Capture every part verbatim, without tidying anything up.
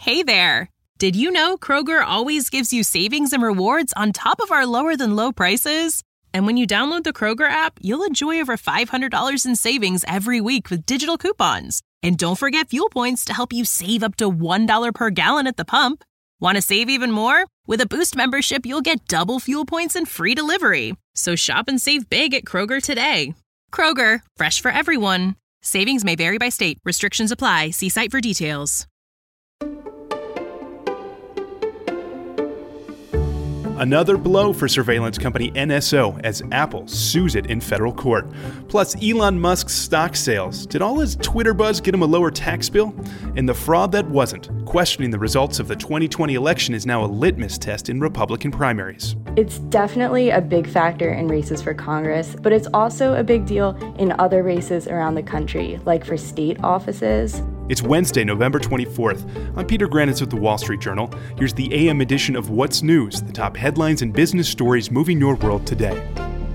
Hey there! Did you know Kroger always gives you savings and rewards on top of our lower-than-low prices? And when you download the Kroger app, you'll enjoy over five hundred dollars in savings every week with digital coupons. And don't forget fuel points to help you save up to one dollar per gallon at the pump. Want to save even more? With a Boost membership, you'll get double fuel points and free delivery. So shop and save big at Kroger today. Kroger, fresh for everyone. Savings may vary by state. Restrictions apply. See site for details. Another blow for surveillance company N S O as Apple sues it in federal court. Plus, Elon Musk's stock sales. Did all his Twitter buzz get him a lower tax bill? And the fraud that wasn't. Questioning the results of the twenty twenty election is now a litmus test in Republican primaries. It's definitely a big factor in races for Congress, but it's also a big deal in other races around the country, like for state offices. It's Wednesday, November twenty-fourth. I'm Peter Granitz with the Wall Street Journal. Here's the A M edition of What's News, the top headlines and business stories moving your world today.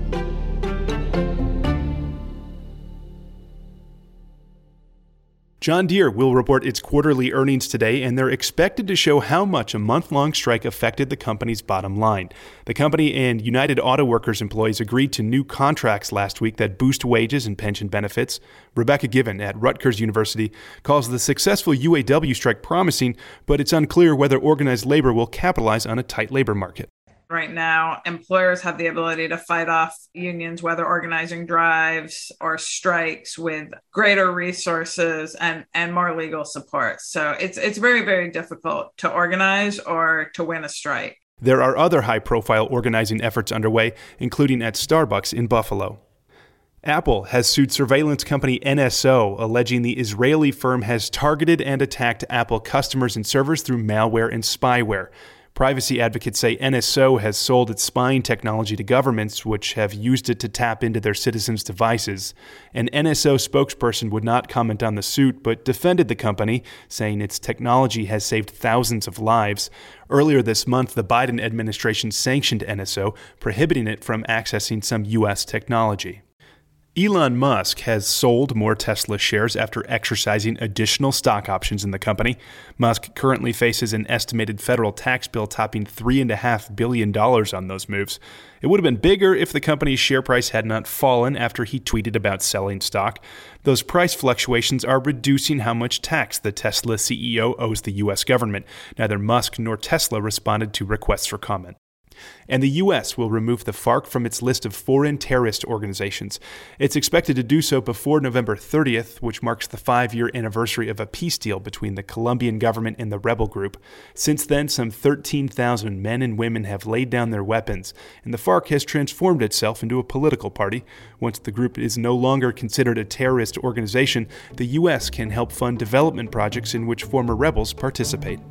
John Deere will report its quarterly earnings today, and they're expected to show how much a month-long strike affected the company's bottom line. The company and United Auto Workers employees agreed to new contracts last week that boost wages and pension benefits. Rebecca Given at Rutgers University calls the successful U A W strike promising, but it's unclear whether organized labor will capitalize on a tight labor market. Right now, employers have the ability to fight off unions, whether organizing drives or strikes, with greater resources and, and more legal support. So it's it's very, very difficult to organize or to win a strike. There are other high-profile organizing efforts underway, including at Starbucks in Buffalo. Apple has sued surveillance company N S O, alleging the Israeli firm has targeted and attacked Apple customers and servers through malware and spyware. Privacy advocates say N S O has sold its spying technology to governments, which have used it to tap into their citizens' devices. An N S O spokesperson would not comment on the suit, but defended the company, saying its technology has saved thousands of lives. Earlier this month, the Biden administration sanctioned N S O, prohibiting it from accessing some U S technology. Elon Musk has sold more Tesla shares after exercising additional stock options in the company. Musk currently faces an estimated federal tax bill topping three point five billion dollars on those moves. It would have been bigger if the company's share price had not fallen after he tweeted about selling stock. Those price fluctuations are reducing how much tax the Tesla C E O owes the U S government. Neither Musk nor Tesla responded to requests for comment. And the U S will remove the FARC from its list of foreign terrorist organizations. It's expected to do so before November thirtieth, which marks the five-year anniversary of a peace deal between the Colombian government and the rebel group. Since then, some thirteen thousand men and women have laid down their weapons, and the FARC has transformed itself into a political party. Once the group is no longer considered a terrorist organization, the U S can help fund development projects in which former rebels participate.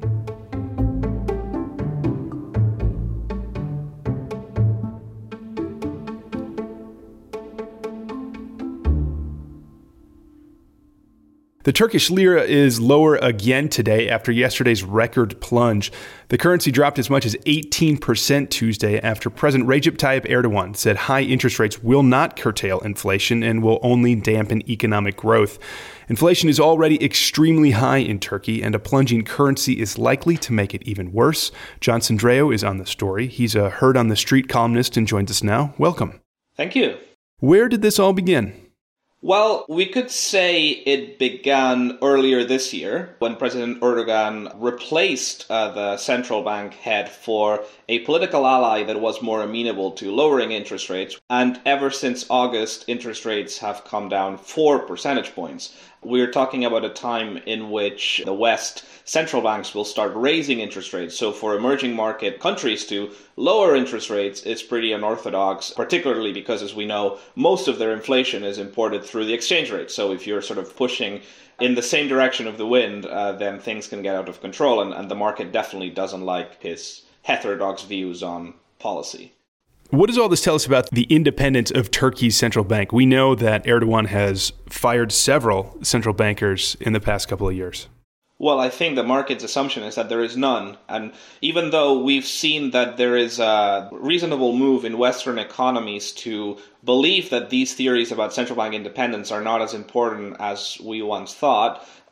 The Turkish lira is lower again today after yesterday's record plunge. The currency dropped as much as eighteen percent Tuesday after President Recep Tayyip Erdogan said high interest rates will not curtail inflation and will only dampen economic growth. Inflation is already extremely high in Turkey, and a plunging currency is likely to make it even worse. John Sandreo is on the story. He's a Heard on the Street columnist and joins us now. Welcome. Thank you. Where did this all begin? Well, we could say it began earlier this year when President Erdogan replaced uh, the central bank head for a political ally that was more amenable to lowering interest rates. And ever since August, interest rates have come down four percentage points. We're talking about a time in which the West central banks will start raising interest rates. So for emerging market countries to lower interest rates is pretty unorthodox, particularly because, as we know, most of their inflation is imported through the exchange rate. So if you're sort of pushing in the same direction of the wind, uh, then things can get out of control. And, and the market definitely doesn't like his heterodox views on policy. What does all this tell us about the independence of Turkey's central bank? We know that Erdogan has fired several central bankers in the past couple of years. Well, I think the market's assumption is that there is none. And even though we've seen that there is a reasonable move in Western economies to believe that these theories about central bank independence are not as important as we once thought,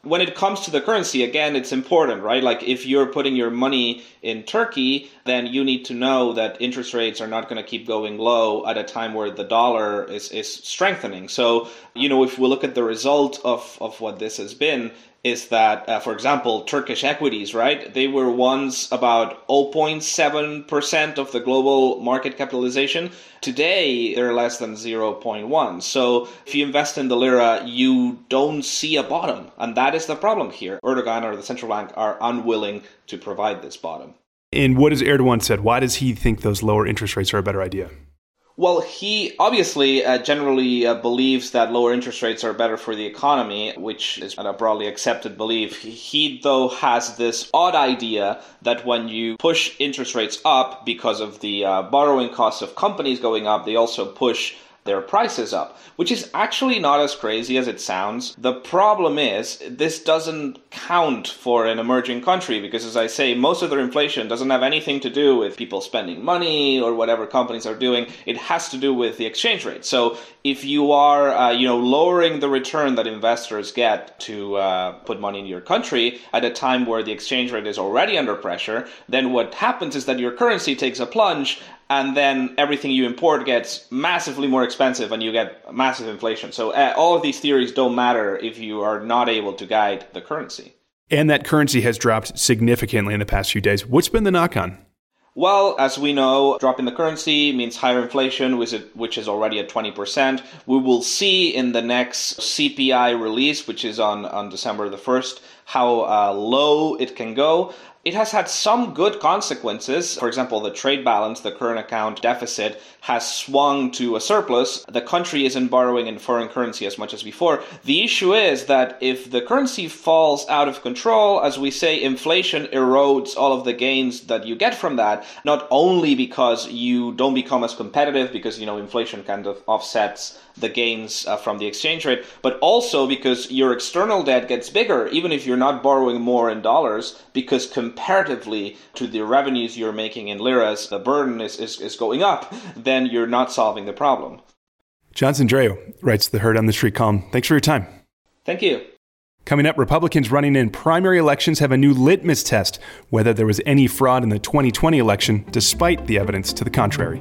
When it comes to the currency, again, it's important, right? Like if you're putting your money in Turkey, then you need to know that interest rates are not going to keep going low at a time where the dollar is, is strengthening. So, you know, if we look at the result of, of what this has been, is that, uh, for example, Turkish equities, right? They were once about zero point seven percent of the global market capitalization. Today, they're less than zero point one. So if you invest in the lira, you don't see a bottom. And that is the problem here. Erdogan or the central bank are unwilling to provide this bottom. And what has Erdogan said? Why does he think those lower interest rates are a better idea? Well, he obviously uh, generally uh, believes that lower interest rates are better for the economy, which is a broadly accepted belief. He, though, has this odd idea that when you push interest rates up because of the uh, borrowing costs of companies going up, they also push their prices up, which is actually not as crazy as it sounds. The problem is this doesn't count for an emerging country because, as I say, most of their inflation doesn't have anything to do with people spending money or whatever companies are doing. It has to do with the exchange rate. So if you are, uh, you know, lowering the return that investors get to uh, put money in your country at a time where the exchange rate is already under pressure, then what happens is that your currency takes a plunge, and then everything you import gets massively more expensive and you get massive inflation. So uh, all of these theories don't matter if you are not able to guide the currency. And that currency has dropped significantly in the past few days. What's been the knock-on? Well, as we know, dropping the currency means higher inflation, which is already at twenty percent. We will see in the next C P I release, which is on, on December the first, how uh, low it can go. It has had some good consequences. For example, the trade balance, the current account deficit, has swung to a surplus. The country isn't borrowing in foreign currency as much as before. The issue is that if the currency falls out of control, as we say, inflation erodes all of the gains that you get from that, not only because you don't become as competitive because, you know, inflation kind of offsets the gains uh, from the exchange rate, but also because your external debt gets bigger, even if you're not borrowing more in dollars, because comparatively to the revenues you're making in liras, the burden is, is, is going up, then you're not solving the problem. John Zandreu writes the Heard on the Street column. Thanks for your time. Thank you. Coming up, Republicans running in primary elections have a new litmus test, whether there was any fraud in the twenty twenty election, despite the evidence to the contrary.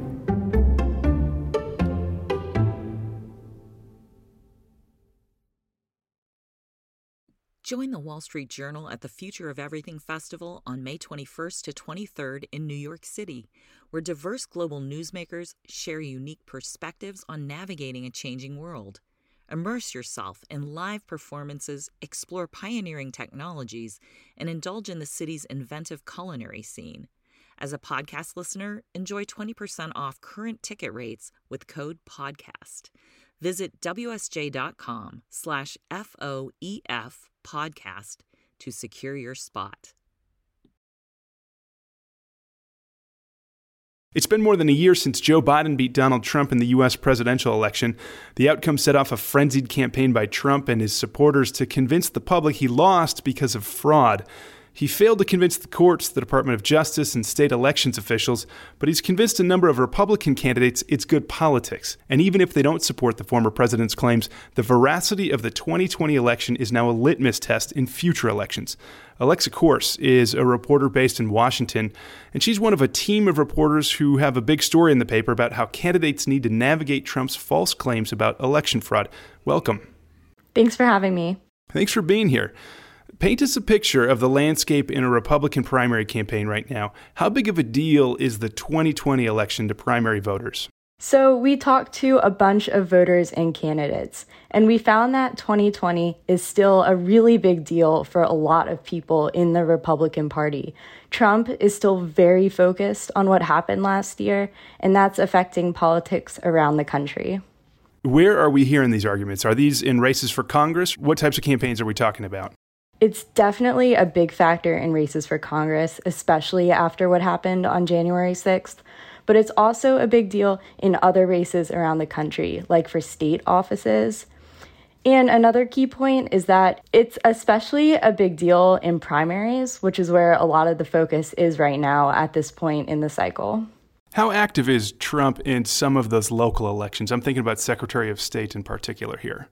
Join the Wall Street Journal at the Future of Everything Festival on May twenty-first to twenty-third in New York City, where diverse global newsmakers share unique perspectives on navigating a changing world. Immerse yourself in live performances, explore pioneering technologies, and indulge in the city's inventive culinary scene. As a podcast listener, enjoy twenty percent off current ticket rates with code PODCAST. Visit wsj.com slash FOEF podcast to secure your spot. It's been more than a year since Joe Biden beat Donald Trump in the U S presidential election. The outcome set off a frenzied campaign by Trump and his supporters to convince the public he lost because of fraud. He failed to convince the courts, the Department of Justice, and state elections officials, but he's convinced a number of Republican candidates it's good politics. And even if they don't support the former president's claims, the veracity of the twenty twenty election is now a litmus test in future elections. Alexa Kors is a reporter based in Washington, and she's one of a team of reporters who have a big story in the paper about how candidates need to navigate Trump's false claims about election fraud. Welcome. Thanks for having me. Thanks for being here. Paint us a picture of the landscape in a Republican primary campaign right now. How big of a deal is the twenty twenty election to primary voters? So we talked to a bunch of voters and candidates, and we found that twenty twenty is still a really big deal for a lot of people in the Republican Party. Trump is still very focused on what happened last year, and that's affecting politics around the country. Where are we hearing these arguments? Are these in races for Congress? What types of campaigns are we talking about? It's definitely a big factor in races for Congress, especially after what happened on January sixth. But it's also a big deal in other races around the country, like for state offices. And another key point is that it's especially a big deal in primaries, which is where a lot of the focus is right now at this point in the cycle. How active is Trump in some of those local elections? I'm thinking about Secretary of State in particular here.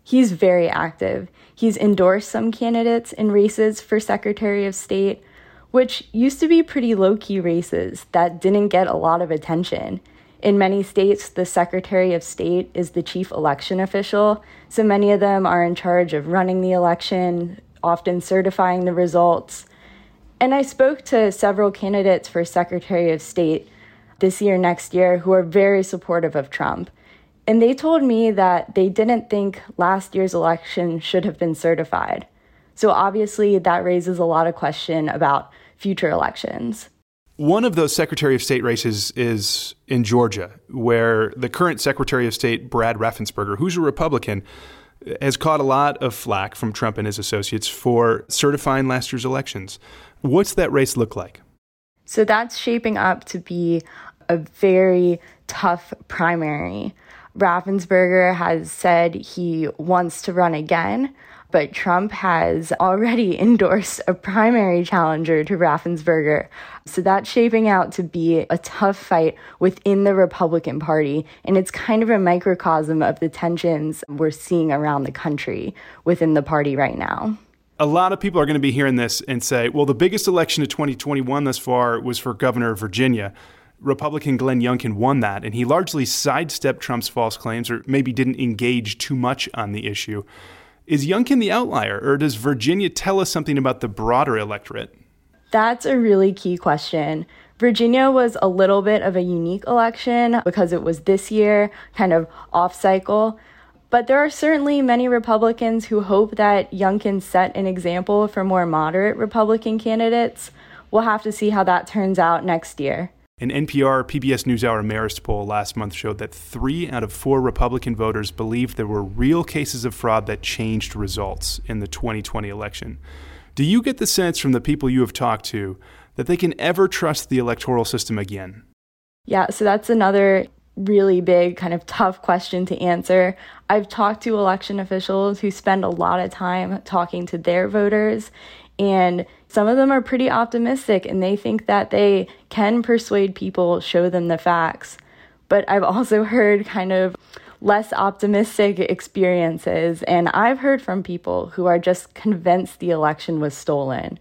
He's very active. He's endorsed some candidates in races for Secretary of State, which used to be pretty low-key races that didn't get a lot of attention. In many states, the Secretary of State is the chief election official, so many of them are in charge of running the election, often certifying the results. And I spoke to several candidates for Secretary of State this year, next year, who are very supportive of Trump. And they told me that they didn't think last year's election should have been certified. So obviously that raises a lot of question about future elections. One of those Secretary of State races is in Georgia, where the current Secretary of State, Brad Raffensperger, who's a Republican, has caught a lot of flack from Trump and his associates for certifying last year's elections. What's that race look like? So that's shaping up to be a very tough primary. Raffensperger has said he wants to run again, but Trump has already endorsed a primary challenger to Raffensperger. So that's shaping out to be a tough fight within the Republican Party, and it's kind of a microcosm of the tensions we're seeing around the country within the party right now. A lot of people are going to be hearing this and say, well, the biggest election of twenty twenty-one thus far was for governor of Virginia. Republican Glenn Youngkin won that, and he largely sidestepped Trump's false claims or maybe didn't engage too much on the issue. Is Youngkin the outlier, or does Virginia tell us something about the broader electorate? That's a really key question. Virginia was a little bit of a unique election because it was this year, kind of off cycle. But there are certainly many Republicans who hope that Youngkin set an example for more moderate Republican candidates. We'll have to see how that turns out next year. An N P R P B S NewsHour Marist poll last month showed that three out of four Republican voters believed there were real cases of fraud that changed results in the twenty twenty election. Do you get the sense from the people you have talked to that they can ever trust the electoral system again? Yeah, so that's another really big, kind of tough question to answer. I've talked to election officials who spend a lot of time talking to their voters, and some of them are pretty optimistic and they think that they can persuade people, show them the facts. But I've also heard kind of less optimistic experiences, and I've heard from people who are just convinced the election was stolen.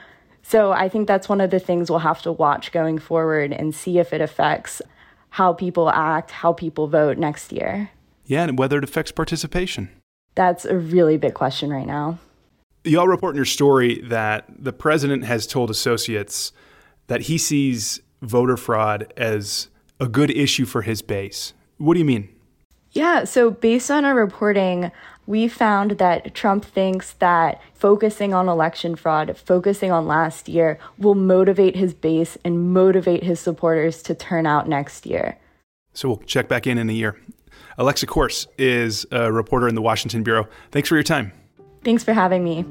So I think that's one of the things we'll have to watch going forward and see if it affects how people act, how people vote next year. Yeah, and whether it affects participation. That's a really big question right now. Y'all report in your story that the president has told associates that he sees voter fraud as a good issue for his base. What do you mean? Yeah, so based on our reporting, we found that Trump thinks that focusing on election fraud, focusing on last year, will motivate his base and motivate his supporters to turn out next year. So we'll check back in in a year. Alexa Corse is a reporter in the Washington Bureau. Thanks for your time. Thanks for having me.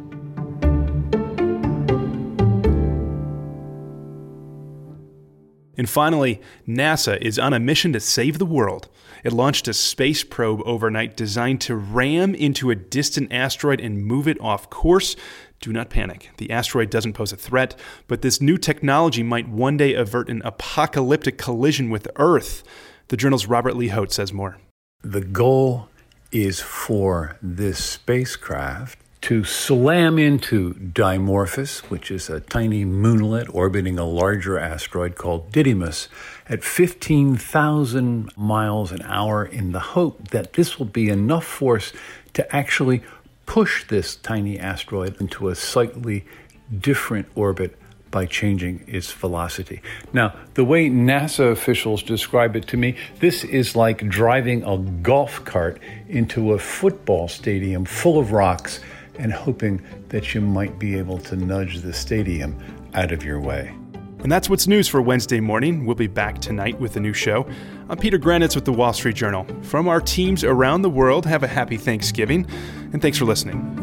And finally, NASA is on a mission to save the world. It launched a space probe overnight designed to ram into a distant asteroid and move it off course. Do not panic. The asteroid doesn't pose a threat, but this new technology might one day avert an apocalyptic collision with Earth. The Journal's Robert Lee Holt says more. The goal is for this spacecraft to slam into Dimorphos, which is a tiny moonlet orbiting a larger asteroid called Didymos, at fifteen thousand miles an hour, in the hope that this will be enough force to actually push this tiny asteroid into a slightly different orbit by changing its velocity. Now, the way NASA officials describe it to me, this is like driving a golf cart into a football stadium full of rocks and hoping that you might be able to nudge the stadium out of your way. And that's what's news for Wednesday morning. We'll be back tonight with a new show. I'm Peter Granitz with the Wall Street Journal. From our teams around the world, have a happy Thanksgiving, and thanks for listening.